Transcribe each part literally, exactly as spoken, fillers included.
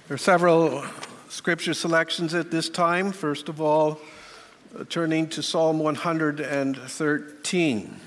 There are several scripture selections at this time. First of all, uh, turning to Psalm one hundred thirteen.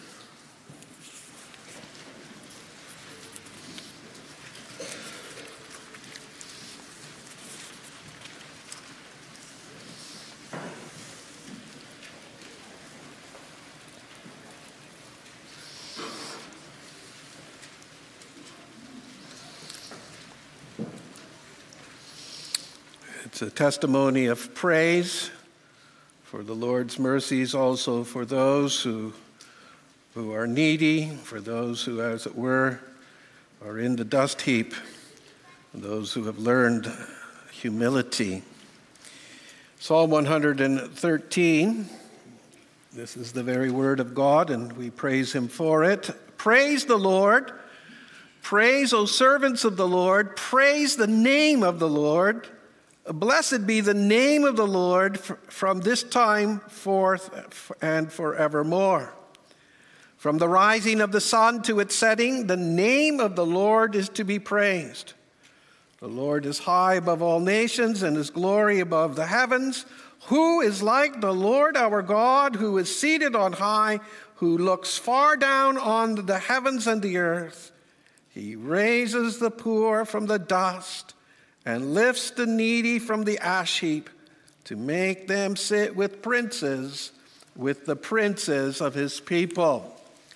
It's a testimony of praise for the Lord's mercies, also for those who, who are needy, for those who, as it were, are in the dust heap, and those who have learned humility. Psalm one hundred thirteen, this is the very word of God, and we praise him for it. Praise the Lord. Praise, O servants of the Lord. Praise the name of the Lord. Blessed be the name of the Lord from this time forth and forevermore. From the rising of the sun to its setting, the name of the Lord is to be praised. The Lord is high above all nations, and his glory above the heavens. Who is like the Lord our God, who is seated on high, who looks far down on the heavens and the earth? He raises the poor from the dust and lifts the needy from the ash heap to make them sit with princes, with the princes of his people.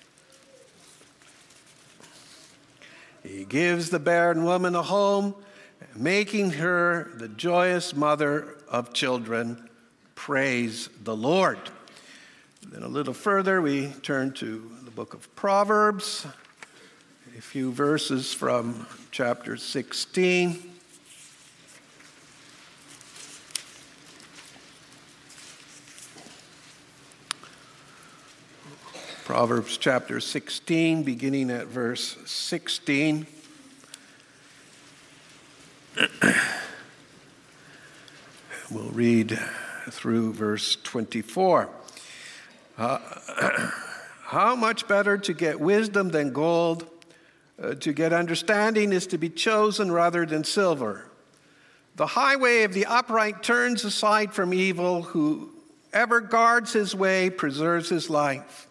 He gives the barren woman a home, making her the joyous mother of children. Praise the Lord. Then a little further, we turn to the book of Proverbs, a few verses from chapter sixteen. Proverbs chapter sixteen, beginning at verse sixteen. We'll read through verse twenty-four. Uh, How much better to get wisdom than gold? Uh, to get understanding is to be chosen rather than silver. The highway of the upright turns aside from evil. Whoever guards his way preserves his life.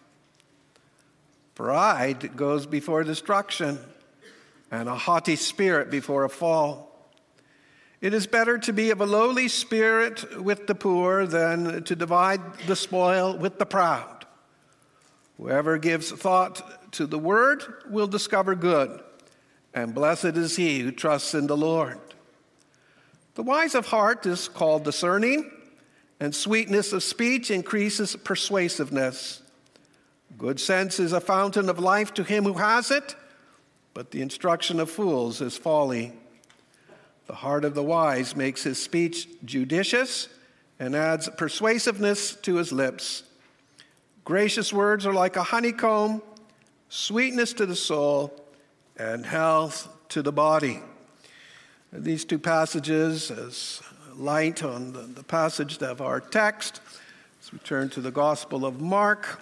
Pride goes before destruction, and a haughty spirit before a fall. It is better to be of a lowly spirit with the poor than to divide the spoil with the proud. Whoever gives thought to the word will discover good, and blessed is he who trusts in the Lord. The wise of heart is called discerning, and sweetness of speech increases persuasiveness. Good sense is a fountain of life to him who has it, but the instruction of fools is folly. The heart of the wise makes his speech judicious and adds persuasiveness to his lips. Gracious words are like a honeycomb, sweetness to the soul, and health to the body. These two passages as light on the, the passage of our text. As we turn to the Gospel of Mark.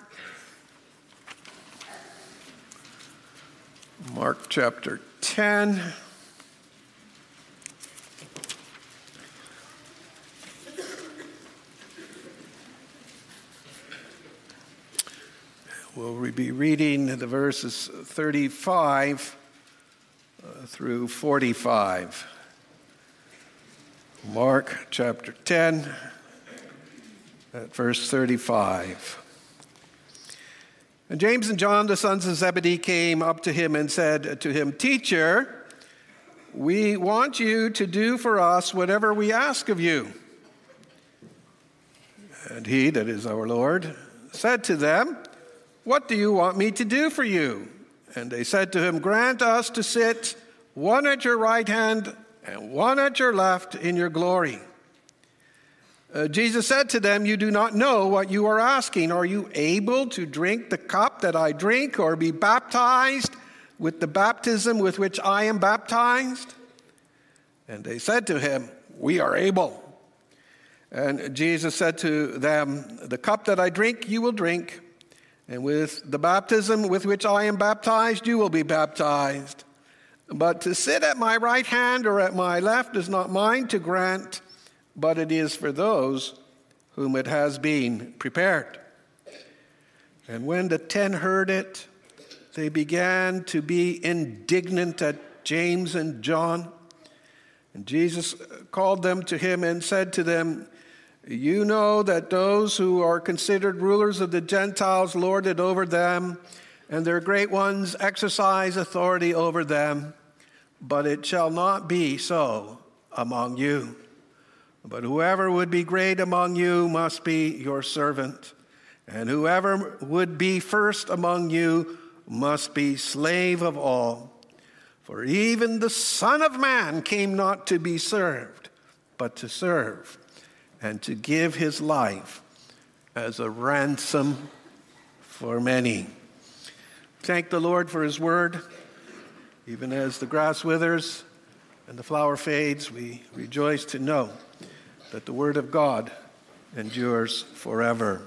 Mark chapter ten. We'll be reading the verses thirty-five uh, through forty-five. Mark chapter ten, at verse thirty-five. And James and John, the sons of Zebedee, came up to him and said to him, "Teacher, we want you to do for us whatever we ask of you." And he, that is our Lord, said to them, "What do you want me to do for you?" And they said to him, "Grant us to sit one at your right hand and one at your left in your glory." Uh, Jesus said to them, "You do not know what you are asking. Are you able to drink the cup that I drink, or be baptized with the baptism with which I am baptized?" And they said to him, "We are able." And Jesus said to them, "The cup that I drink, you will drink, and with the baptism with which I am baptized, you will be baptized. But to sit at my right hand or at my left is not mine to grant, but it is for those whom it has been prepared." And when the ten heard it, they began to be indignant at James and John. And Jesus called them to him and said to them, "You know that those who are considered rulers of the Gentiles lord it over them, and their great ones exercise authority over them. But it shall not be so among you. But whoever would be great among you must be your servant, and whoever would be first among you must be slave of all. For even the Son of Man came not to be served, but to serve, and to give his life as a ransom for many." Thank the Lord for his word. Even as the grass withers and the flower fades, we rejoice to know that the word of God endures forever.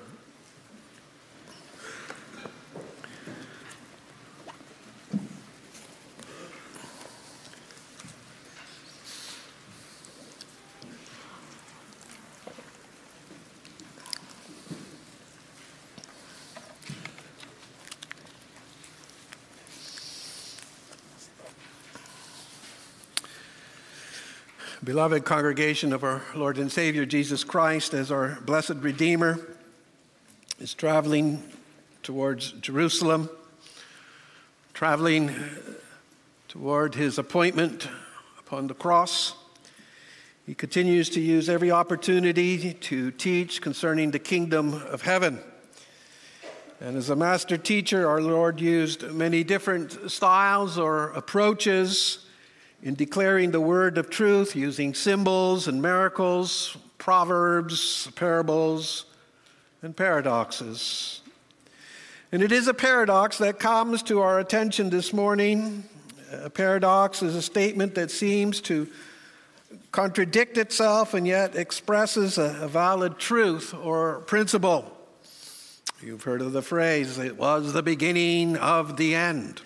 Beloved congregation of our Lord and Savior Jesus Christ, as our blessed Redeemer is traveling towards Jerusalem, traveling toward his appointment upon the cross, he continues to use every opportunity to teach concerning the kingdom of heaven. And as a master teacher, our Lord used many different styles or approaches in declaring the word of truth, using symbols and miracles, proverbs, parables, and paradoxes. And it is a paradox that comes to our attention this morning. A paradox is a statement that seems to contradict itself and yet expresses a, a valid truth or principle. You've heard of the phrase, "It was the beginning of the end."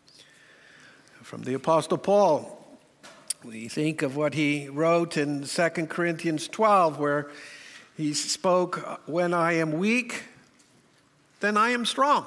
From the Apostle Paul, we think of what he wrote in Second Corinthians twelve, where he spoke, "When I am weak, then I am strong."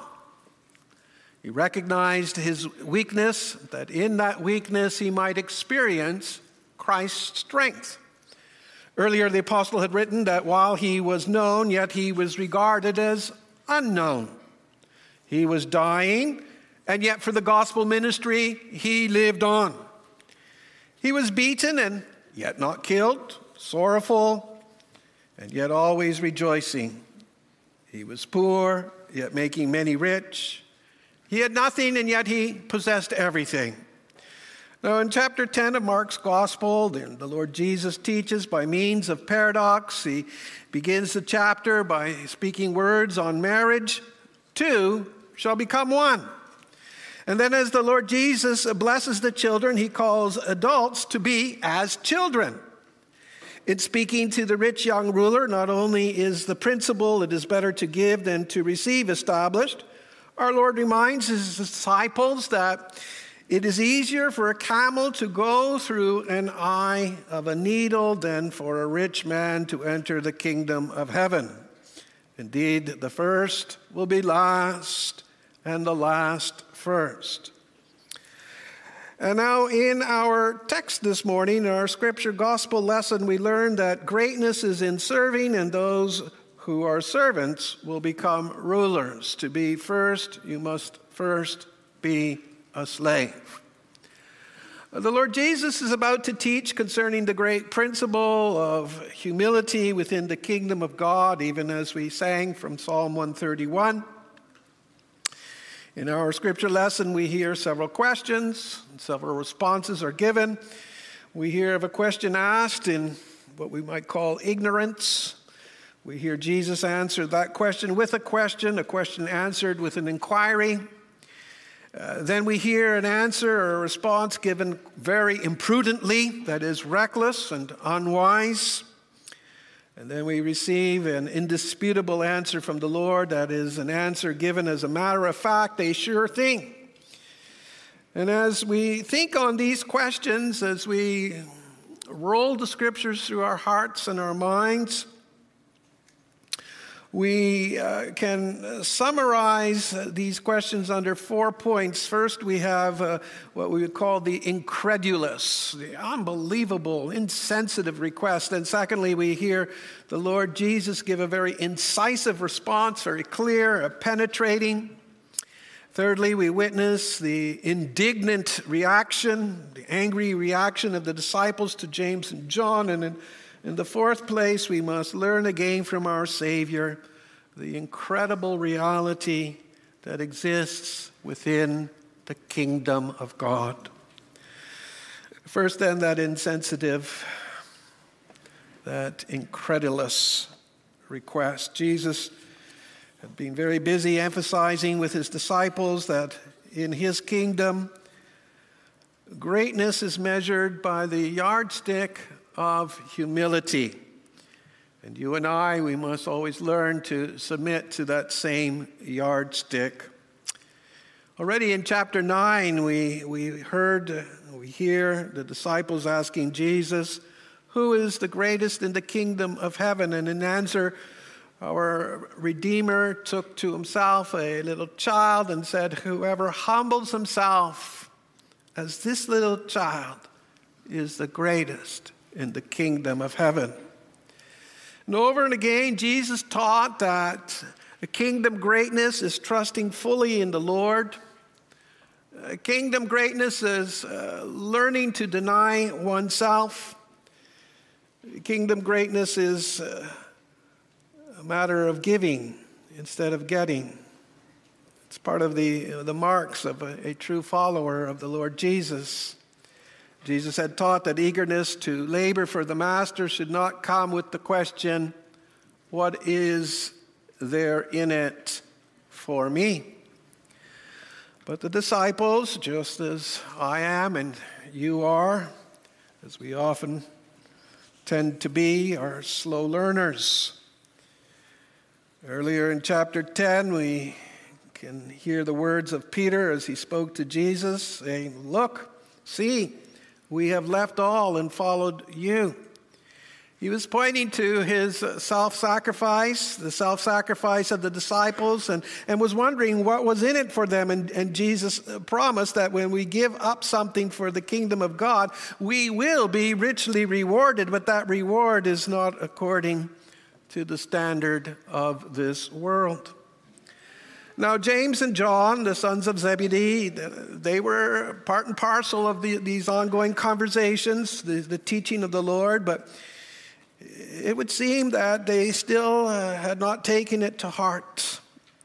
He recognized his weakness, that in that weakness he might experience Christ's strength. Earlier, the apostle had written that while he was known, yet he was regarded as unknown. He was dying, and yet for the gospel ministry, he lived on. He was beaten and yet not killed, sorrowful and yet always rejoicing. He was poor, yet making many rich. He had nothing and yet he possessed everything. Now in chapter ten of Mark's gospel, the Lord Jesus teaches by means of paradox. He begins the chapter by speaking words on marriage. Two shall become one. And then as the Lord Jesus blesses the children, he calls adults to be as children. In speaking to the rich young ruler, not only is the principle "it is better to give than to receive" established, our Lord reminds his disciples that it is easier for a camel to go through an eye of a needle than for a rich man to enter the kingdom of heaven. Indeed, the first will be last, and the last first. And now in our text this morning, in our scripture gospel lesson, we learn that greatness is in serving, and those who are servants will become rulers. To be first, you must first be a slave. The Lord Jesus is about to teach concerning the great principle of humility within the kingdom of God, even as we sang from Psalm one thirty-one. In our scripture lesson, we hear several questions, and several responses are given. We hear of a question asked in what we might call ignorance. We hear Jesus answer that question with a question, a question answered with an inquiry. Uh, then we hear an answer or a response given very imprudently, that is reckless and unwise. And then we receive an indisputable answer from the Lord, that is an answer given as a matter of fact, a sure thing. And as we think on these questions, as we roll the scriptures through our hearts and our minds, we uh, can summarize these questions under four points. First, we have uh, what we would call the incredulous, the unbelievable, insensitive request. And secondly, we hear the Lord Jesus give a very incisive response, very clear, penetrating. Thirdly, we witness the indignant reaction, the angry reaction of the disciples to James and John. And in, in the fourth place, we must learn again from our Savior the incredible reality that exists within the kingdom of God. First, then, that insensitive, that incredulous request. Jesus had been very busy emphasizing with his disciples that in his kingdom, greatness is measured by the yardstick of humility. And you and I, we must always learn to submit to that same yardstick. Already in chapter nine, we, we heard, we hear the disciples asking Jesus, who is the greatest in the kingdom of heaven? And in answer, our Redeemer took to himself a little child and said, whoever humbles himself as this little child is the greatest in the kingdom of heaven. And over and again, Jesus taught that a kingdom greatness is trusting fully in the Lord. A kingdom greatness is uh, learning to deny oneself. Kingdom greatness is uh, a matter of giving instead of getting. It's part of the, uh, the marks of a, a true follower of the Lord Jesus. Jesus had taught that eagerness to labor for the master should not come with the question, what is there in it for me? But the disciples, just as I am and you are, as we often tend to be, are slow learners. Earlier in chapter ten, we can hear the words of Peter as he spoke to Jesus, saying, look, see, we have left all and followed you. He was pointing to his self-sacrifice, the self-sacrifice of the disciples, and, and was wondering what was in it for them. And, and Jesus promised that when we give up something for the kingdom of God, we will be richly rewarded, but that reward is not according to the standard of this world. Now, James and John, the sons of Zebedee, they were part and parcel of the, these ongoing conversations, the, the teaching of the Lord, but it would seem that they still uh, had not taken it to heart.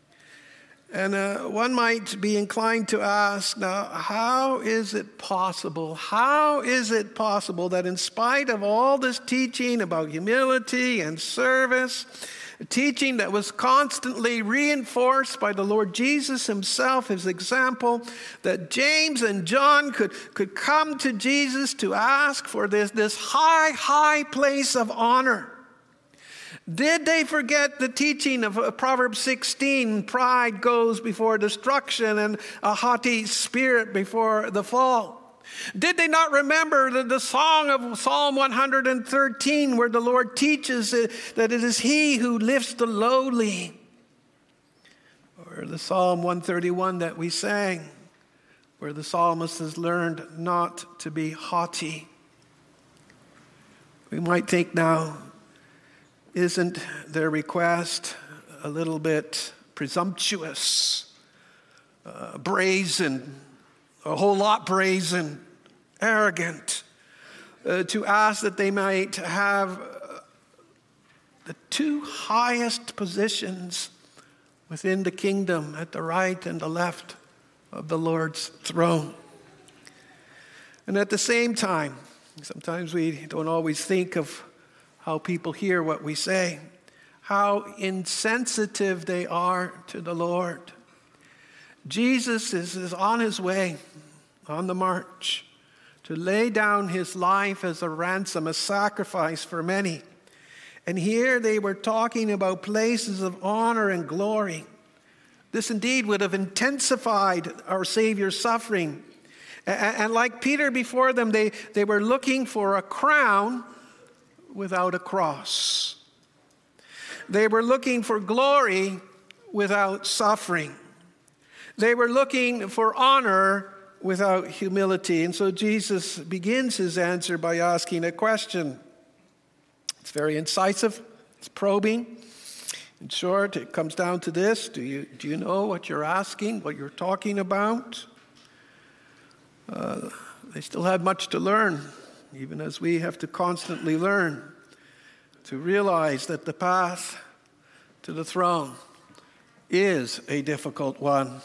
And uh, one might be inclined to ask, now, how is it possible? How is it possible that in spite of all this teaching about humility and service, a teaching that was constantly reinforced by the Lord Jesus himself, his example, that James and John could, could come to Jesus to ask for this, this high, high place of honor? Did they forget the teaching of Proverbs sixteen, pride goes before destruction and a haughty spirit before the fall? Did they not remember the, the song of Psalm one hundred thirteen where the Lord teaches that it is he who lifts the lowly? Or the Psalm one thirty-one that we sang where the psalmist has learned not to be haughty. We might think now, isn't their request a little bit presumptuous, uh, brazen, a whole lot brazen, arrogant, uh, to ask that they might have uh, the two highest positions within the kingdom at the right and the left of the Lord's throne? And at the same time, sometimes we don't always think of how people hear what we say, how insensitive they are to the Lord. Jesus is, is on his way, on the march, to lay down his life as a ransom, a sacrifice for many. And here they were talking about places of honor and glory. This indeed would have intensified our Savior's suffering. And like Peter before them, they, they were looking for a crown without a cross. They were looking for glory without suffering. They were looking for honor without humility. And so Jesus begins his answer by asking a question. It's very incisive. It's probing. In short, it comes down to this. Do you, do you know what you're asking, what you're talking about? Uh, they still had much to learn, even as we have to constantly learn to realize that the path to the throne is a difficult one.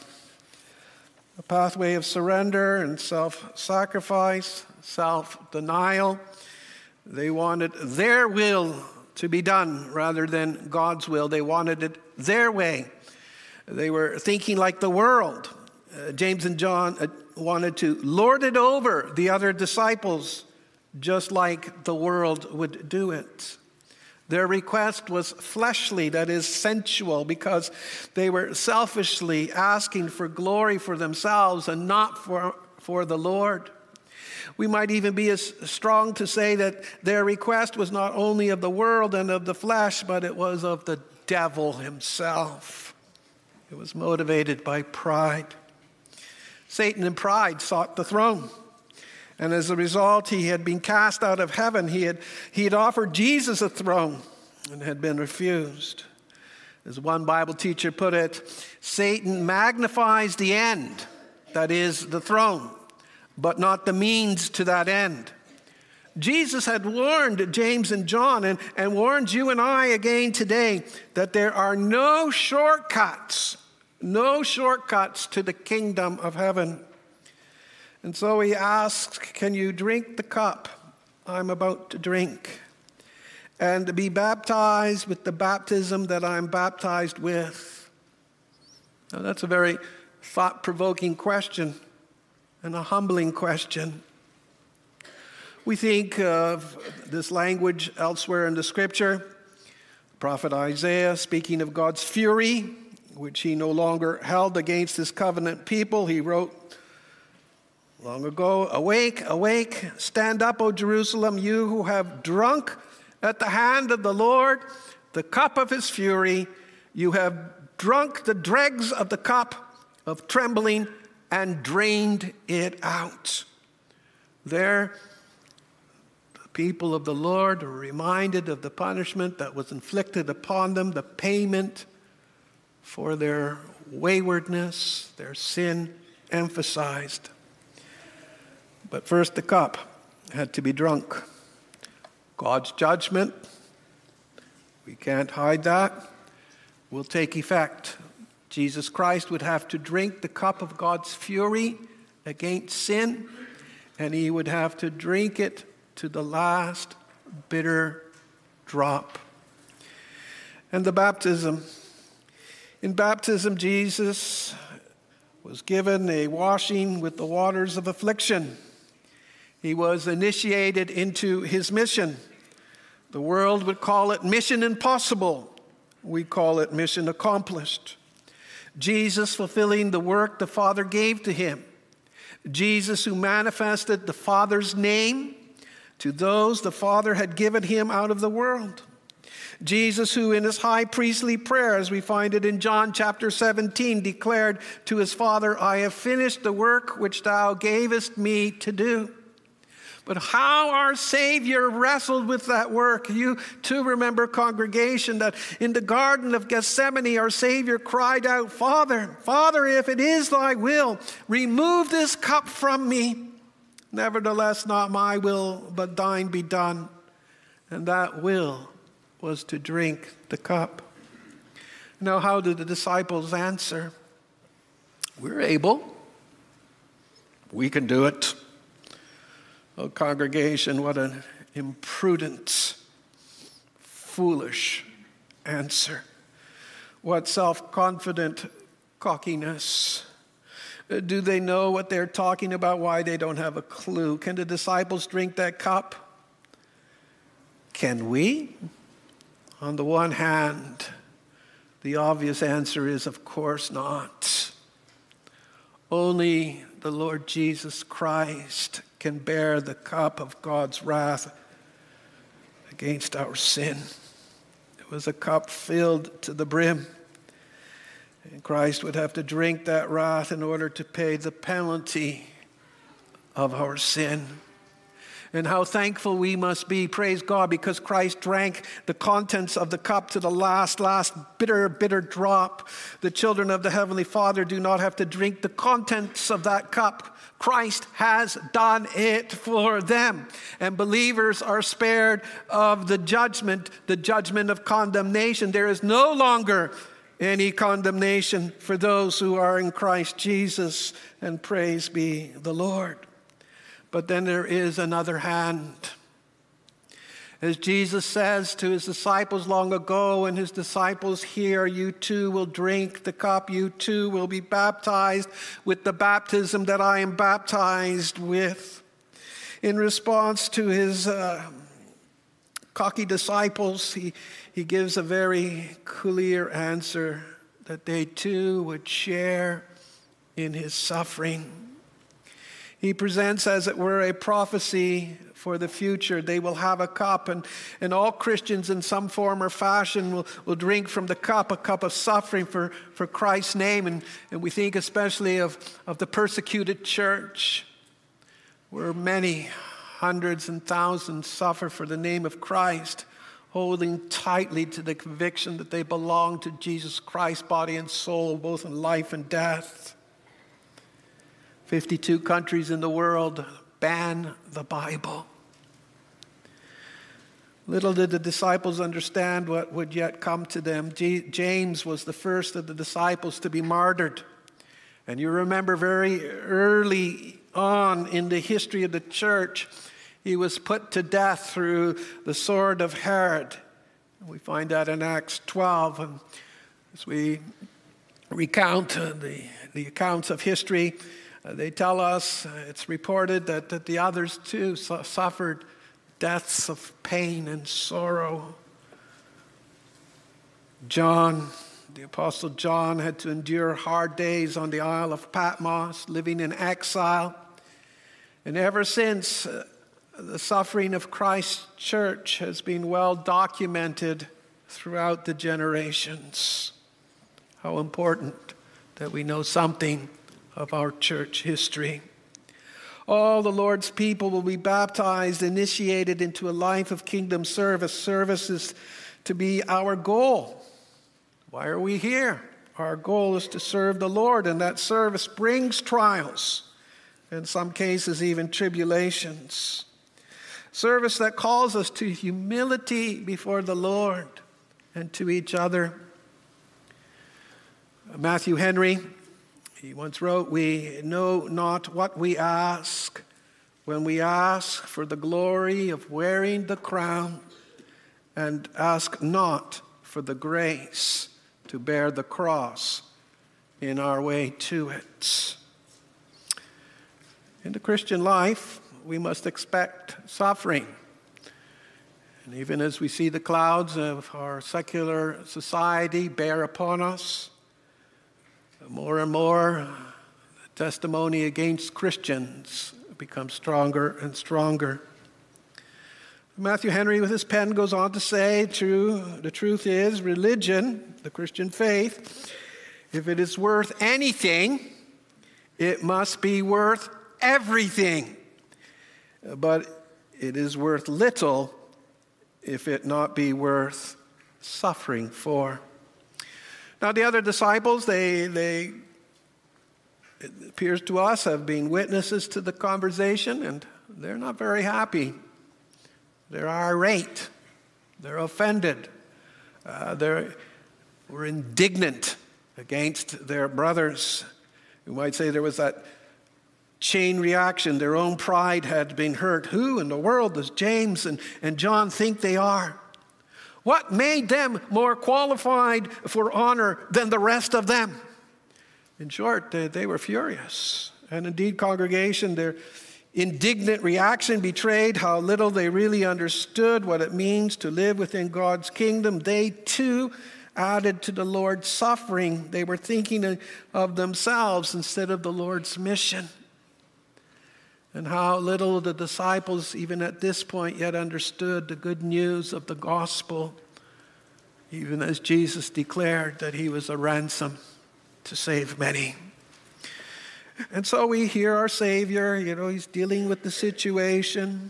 A pathway of surrender and self-sacrifice, self-denial. They wanted their will to be done rather than God's will. They wanted it their way. They were thinking like the world. Uh, James and John uh, wanted to lord it over the other disciples, just like the world would do it. Their request was fleshly, that is sensual, because they were selfishly asking for glory for themselves and not for, for the Lord. We might even be as strong to say that their request was not only of the world and of the flesh, but it was of the devil himself. It was motivated by pride. Satan in pride sought the throne. And as a result, he had been cast out of heaven. He had, he had offered Jesus a throne and had been refused. As one Bible teacher put it, Satan magnifies the end, that is, the throne, but not the means to that end. Jesus had warned James and John and, and warned you and I again today that there are no shortcuts, no shortcuts to the kingdom of heaven. And so he asks, can you drink the cup I'm about to drink and be baptized with the baptism that I'm baptized with? Now that's a very thought-provoking question and a humbling question. We think of this language elsewhere in the scripture. The prophet Isaiah, speaking of God's fury, which he no longer held against his covenant people, he wrote long ago, "Awake, awake, stand up, O Jerusalem, you who have drunk at the hand of the Lord the cup of his fury. You have drunk the dregs of the cup of trembling and drained it out." There, the people of the Lord are reminded of the punishment that was inflicted upon them, the payment for their waywardness, their sin emphasized. But first, the cup had to be drunk. God's judgment, we can't hide that, will take effect. Jesus Christ would have to drink the cup of God's fury against sin, and he would have to drink it to the last bitter drop. And the baptism. In baptism, Jesus was given a washing with the waters of affliction. He was initiated into his mission. The world would call it mission impossible. We call it mission accomplished. Jesus fulfilling the work the Father gave to him. Jesus who manifested the Father's name to those the Father had given him out of the world. Jesus who in his high priestly prayer, as we find it in John chapter seventeen, declared to his Father, "I have finished the work which thou gavest me to do." But how our Savior wrestled with that work. You too remember, congregation, that in the Garden of Gethsemane, our Savior cried out, "Father, Father, if it is thy will, remove this cup from me. Nevertheless, not my will, but thine be done." And that will was to drink the cup. Now, how did the disciples answer? We're able. We can do it. Oh, congregation, what an imprudent, foolish answer. What self-confident cockiness. Do they know what they're talking about? Why, they don't have a clue. Can the disciples drink that cup? Can we? On the one hand, the obvious answer is, of course not. Only the Lord Jesus Christ can bear the cup of God's wrath against our sin. It was a cup filled to the brim. And Christ would have to drink that wrath in order to pay the penalty of our sin. And how thankful we must be, praise God, because Christ drank the contents of the cup to the last, last bitter, bitter drop. The children of the Heavenly Father do not have to drink the contents of that cup. Christ has done it for them. And believers are spared of the judgment, the judgment of condemnation. There is no longer any condemnation for those who are in Christ Jesus, and praise be the Lord. But then there is another hand. As Jesus says to his disciples long ago, and his disciples here, you too will drink the cup, you too will be baptized with the baptism that I am baptized with. In response to his uh, cocky disciples, he, he gives a very clear answer that they too would share in his suffering. He presents, as it were, a prophecy for the future. They will have a cup, and, and all Christians in some form or fashion will, will drink from the cup, a cup of suffering for, for Christ's name. And, and we think especially of, of the persecuted church, where many hundreds and thousands suffer for the name of Christ, holding tightly to the conviction that they belong to Jesus Christ, body and soul, both in life and death. fifty-two countries in the world ban the Bible. Little did the disciples understand what would yet come to them. G- James was the first of the disciples to be martyred. And you remember very early on in the history of the church, he was put to death through the sword of Herod. We find that in Acts twelve. And as we recount uh, the, the accounts of history, Uh, they tell us, uh, it's reported that, that the others too su- suffered deaths of pain and sorrow. John, the Apostle John, had to endure hard days on the Isle of Patmos, living in exile. And ever since, uh, the suffering of Christ's church has been well documented throughout the generations. How important that we know something of our church history. All the Lord's people will be baptized, initiated into a life of kingdom service. Service is to be our goal. Why are we here? Our goal is to serve the Lord, and that service brings trials, in some cases even tribulations. Service that calls us to humility before the Lord and to each other. Matthew Henry, he once wrote, "We know not what we ask when we ask for the glory of wearing the crown, and ask not for the grace to bear the cross in our way to it." In the Christian life, we must expect suffering. And even as we see the clouds of our secular society bear upon us, more and more, the testimony against Christians becomes stronger and stronger. Matthew Henry, with his pen, goes on to say, true, the truth is, religion, the Christian faith, if it is worth anything, it must be worth everything. But it is worth little if it not be worth suffering for. Now, the other disciples, they, they, it appears to us, have been witnesses to the conversation, and they're not very happy. They're irate. They're offended. Uh, they're were indignant against their brothers. You might say there was that chain reaction. Their own pride had been hurt. Who in the world does James and, and John think they are? What made them more qualified for honor than the rest of them? In short, they, they were furious. And indeed, congregation, their indignant reaction betrayed how little they really understood what it means to live within God's kingdom. They too added to the Lord's suffering. They were thinking of themselves instead of the Lord's mission. And how little the disciples, even at this point, yet understood the good news of the gospel, even as Jesus declared that he was a ransom to save many. And so we hear our Savior, you know, he's dealing with the situation.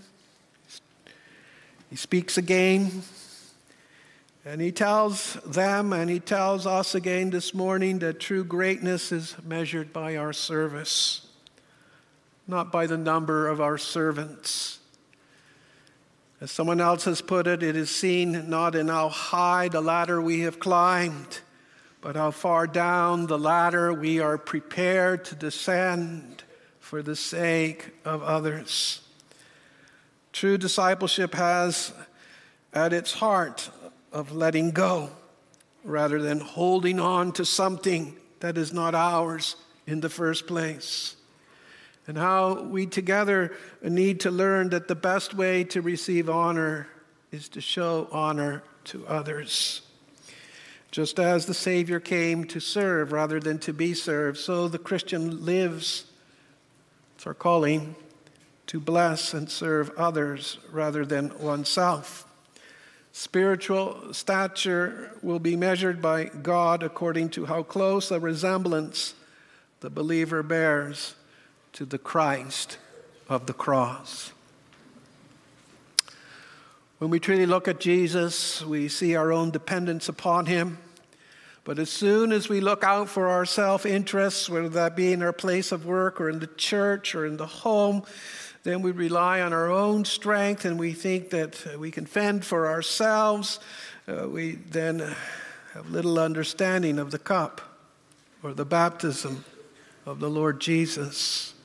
He speaks again, and he tells them and he tells us again this morning that true greatness is measured by our service, not by the number of our servants. As someone else has put it, it is seen not in how high the ladder we have climbed, but how far down the ladder we are prepared to descend for the sake of others. True discipleship has at its heart of letting go rather than holding on to something that is not ours in the first place. And how we together need to learn that the best way to receive honor is to show honor to others. Just as the Savior came to serve rather than to be served, so the Christian lives, it's our calling, to bless and serve others rather than oneself. Spiritual stature will be measured by God according to how close a resemblance the believer bears to the Christ of the cross. When we truly look at Jesus, we see our own dependence upon him. But as soon as we look out for our self-interests, whether that be in our place of work or in the church or in the home, then we rely on our own strength and we think that we can fend for ourselves. Uh, we then have little understanding of the cup or the baptism of the Lord Jesus.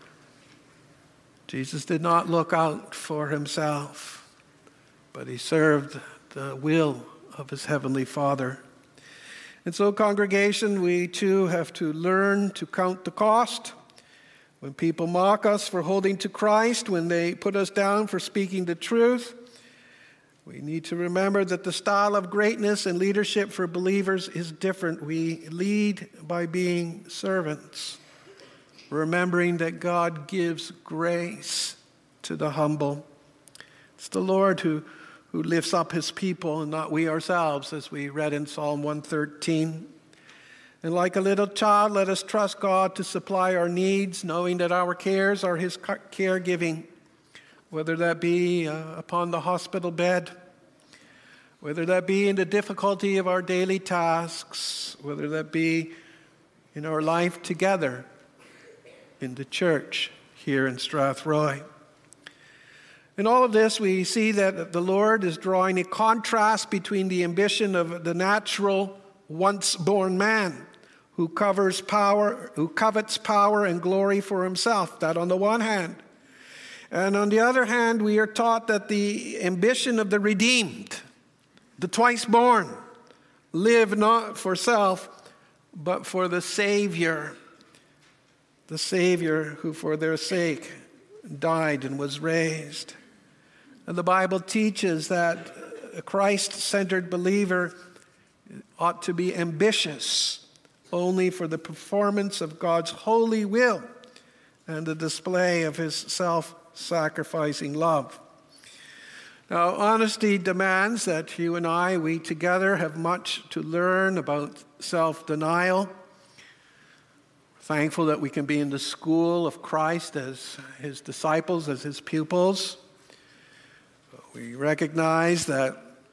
Jesus did not look out for himself, but he served the will of his heavenly Father. And so, congregation, we too have to learn to count the cost. When people mock us for holding to Christ, when they put us down for speaking the truth, we need to remember that the style of greatness and leadership for believers is different. We lead by being servants, remembering that God gives grace to the humble. It's the Lord who who lifts up his people and not we ourselves, as we read in Psalm one thirteen. And like a little child, let us trust God to supply our needs, knowing that our cares are his caregiving, whether that be uh, upon the hospital bed, whether that be in the difficulty of our daily tasks, whether that be in our life together in the church here in Strathroy. In all of this, we see that the Lord is drawing a contrast between the ambition of the natural, once-born man who covers power, who covets power and glory for himself, that on the one hand. And on the other hand, we are taught that the ambition of the redeemed, the twice-born, live not for self, but for the Savior, the Savior who for their sake died and was raised. And the Bible teaches that a Christ-centered believer ought to be ambitious only for the performance of God's holy will and the display of his self-sacrificing love. Now, honesty demands that you and I, we together have much to learn about self-denial. Thankful that we can be in the school of Christ as his disciples, as his pupils. We recognize that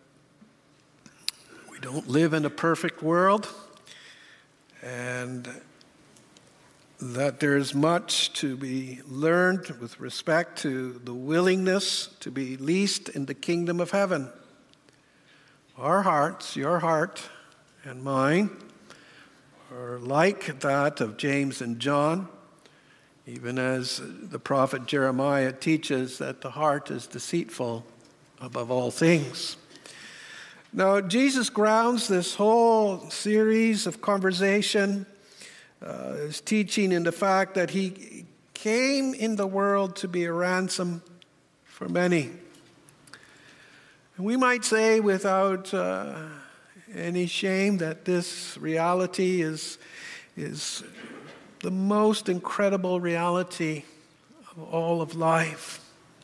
we don't live in a perfect world and that there's much to be learned with respect to the willingness to be least in the kingdom of heaven. Our hearts, your heart and mine, are like that of James and John, even as the prophet Jeremiah teaches that the heart is deceitful above all things. Now, Jesus grounds this whole series of conversation, uh, his teaching, in the fact that he came in the world to be a ransom for many. And we might say, without uh, any shame that this reality is, is the most incredible reality of all of life.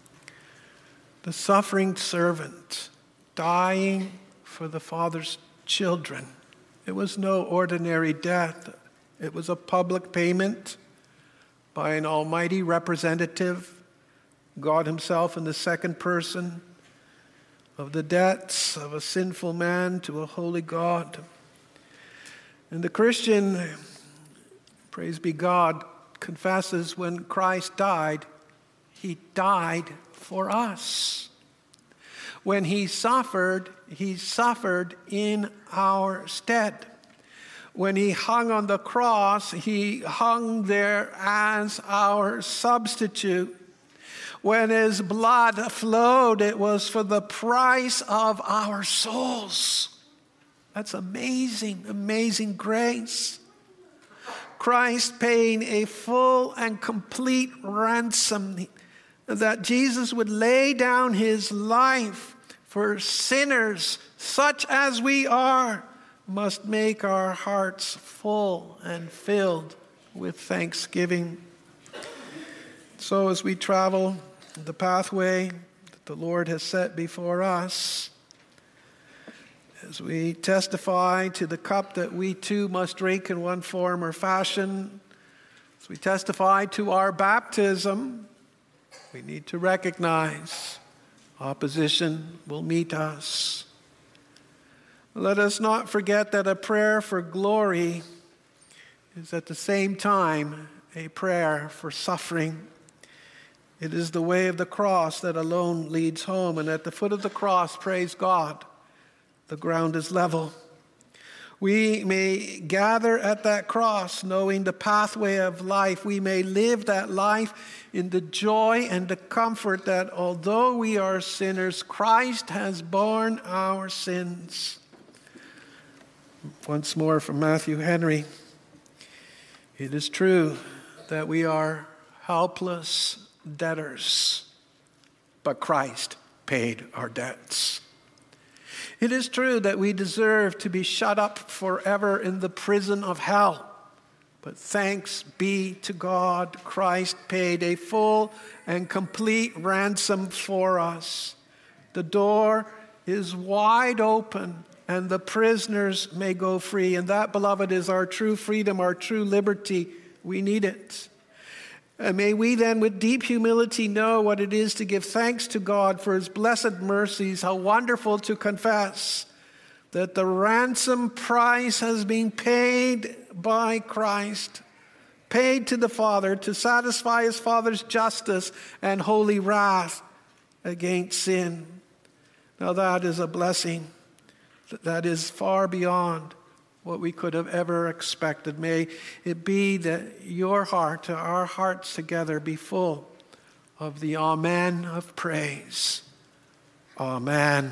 The suffering servant dying for the Father's children. It was no ordinary death. It was a public payment by an almighty representative, God himself in the second person, of the debts of a sinful man to a holy God. And the Christian, praise be God, confesses when Christ died, he died for us. When he suffered, he suffered in our stead. When he hung on the cross, he hung there as our substitute. When his blood flowed, it was for the price of our souls. That's amazing, amazing grace. Christ paying a full and complete ransom, that Jesus would lay down his life for sinners such as we are, must make our hearts full and filled with thanksgiving. So as we travel the pathway that the Lord has set before us, as we testify to the cup that we too must drink in one form or fashion, as we testify to our baptism, we need to recognize opposition will meet us. Let us not forget that a prayer for glory is at the same time a prayer for suffering. It is the way of the cross that alone leads home. And at the foot of the cross, praise God, the ground is level. We may gather at that cross knowing the pathway of life. We may live that life in the joy and the comfort that although we are sinners, Christ has borne our sins. Once more from Matthew Henry. It is true that we are helpless debtors, but Christ paid our debts. It is true that we deserve to be shut up forever in the prison of hell, but thanks be to God, Christ paid a full and complete ransom for us. The door is wide open, and the prisoners may go free. And that, beloved, is our true freedom, our true liberty. We need it. And may we then, with deep humility, know what it is to give thanks to God for his blessed mercies. How wonderful to confess that the ransom price has been paid by Christ, paid to the Father to satisfy his Father's justice and holy wrath against sin. Now that is a blessing that is far beyond what we could have ever expected. May it be that your heart, our hearts together, be full of the Amen of praise. Amen.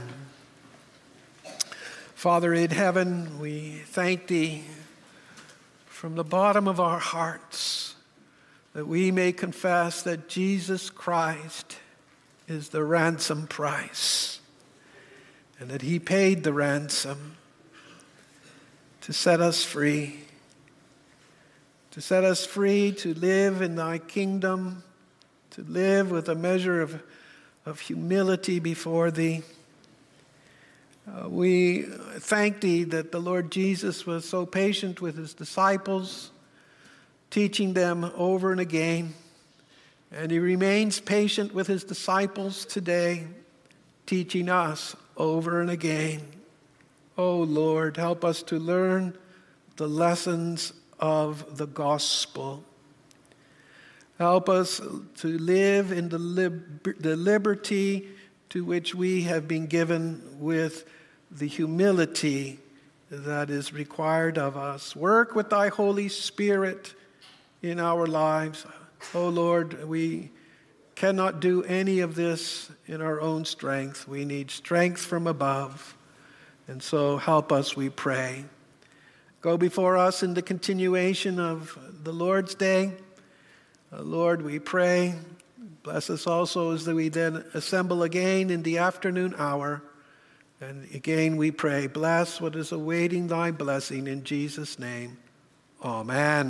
Father in heaven, we thank thee from the bottom of our hearts that we may confess that Jesus Christ is the ransom price, and that he paid the ransom to set us free, to set us free to live in thy kingdom, to live with a measure of, of humility before thee. Uh, we thank thee that the Lord Jesus was so patient with his disciples, teaching them over and again, and he remains patient with his disciples today, teaching us over and again. Oh Lord, help us to learn the lessons of the gospel. Help us to live in the, lib- the liberty to which we have been given, with the humility that is required of us. Work with thy Holy Spirit in our lives. Oh Lord, we cannot do any of this in our own strength. We need strength from above. And so help us, we pray. Go before us in the continuation of the Lord's Day. Uh, Lord, we pray. Bless us also as we then assemble again in the afternoon hour. And again we pray, bless what is awaiting thy blessing in Jesus' name. Amen.